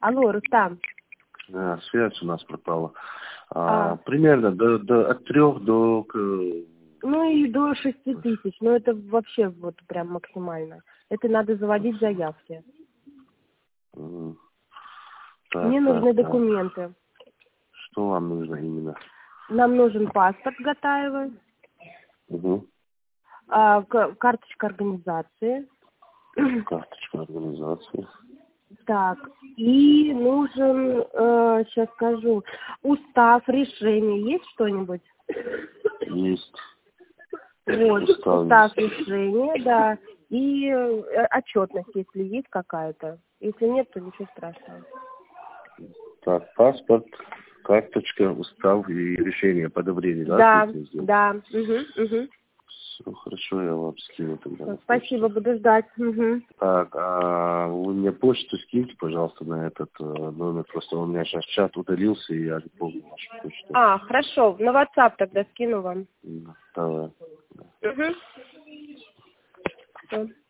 Алло, Рустам. Связь у нас пропала. Примерно от 3 до... Ну и до 6 тысяч. Ну это вообще вот прям максимально. Это надо заводить заявки. Мне нужны документы. Что вам нужно именно? Нам нужен паспорт Гатаева. Карточка организации. Карточка организации. Так, и нужен, сейчас скажу, устав, решение. Есть что-нибудь? Есть. Вот, устав, решение, да. И отчетность, если есть какая-то. Если нет, то ничего страшного. Так, паспорт, карточка, устав и решение по одобрению, да? Да. Все, хорошо, я вам скину тогда. Спасибо, буду ждать. Так, вы мне почту скиньте, пожалуйста, на этот номер. Просто у меня сейчас чат удалился, и я не помню вашу почту. Хорошо, на WhatsApp тогда скину вам. Давай. Все.